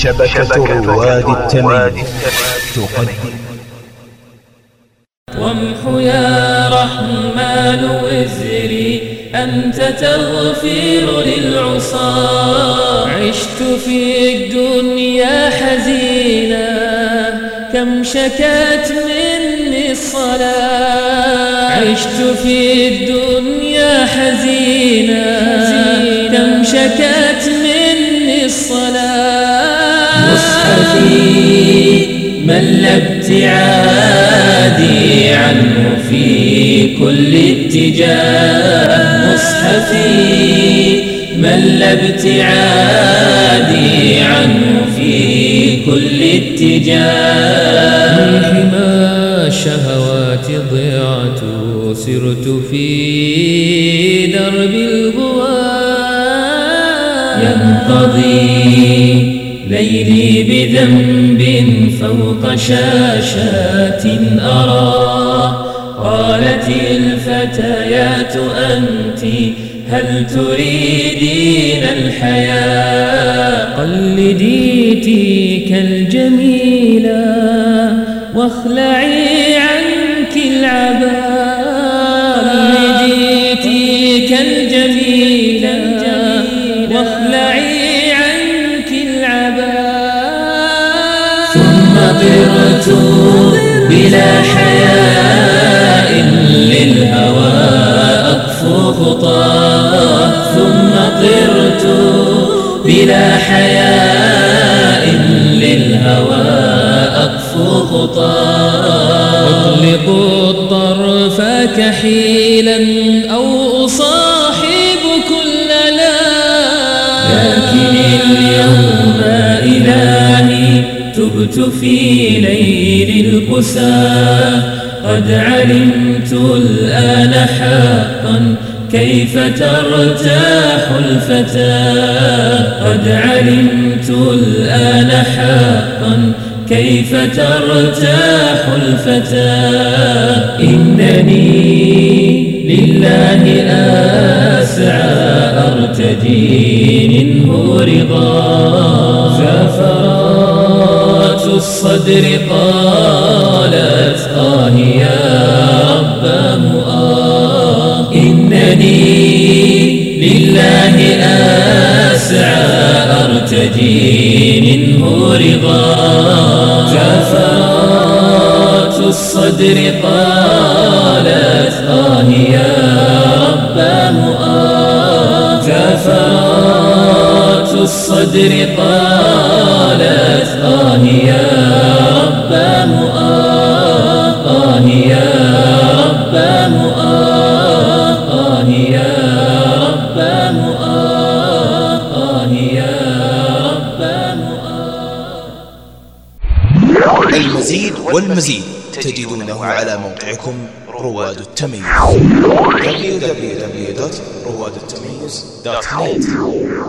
شبكة رواد التمييز تقدم. وامحو يا رحمن وزري أنت تغفر للعصاة. عشت في الدنيا حزينا كم شكت مني الصلاة. عشت في الدنيا حزينا كم شكت مني الصلاة. مصحفي مل ابتعادي عنه في كل اتجاه. مصحفي مل ابتعادي عنه في كل اتجاه. من حمى الشهوات ضعت سرت في درب الغواة. ينقضي ليلي بذنب فوق شاشات أراه. قالت الفتيات أنت هل تريدين الحياة؟ قلدي تلك الجميلة واخلعي عنك العباء. قلدي تلك الجميلة واخلعي عنك العباء. ثم طرت بلا حياء للهوى أطفو خطاه. ثم طرت بلا حياء للهوى أطفو خطاه. أطلق الطرف كحيلا أو أصاحب كل لا. لكن اليوم إلهي تبت في ليل القساة. قد علمت الآن حقا كيف ترتاح الفتاة. قد علمت الآن حقا كيف ترتاح الفتاة. إنني لله أسعى أرتجي منه رضا. زفرات الصدر قالت يا رباه إنني لله أسعى أرتجي منه رضا. زفرات الصدر قالت يا رباه زفرات الصدر قالت يا رباه يا رباه يا رباه يا رباه. المزيد والمزيد تجدونه على موقعكم رواد التمييز www.روادالتمييز.net.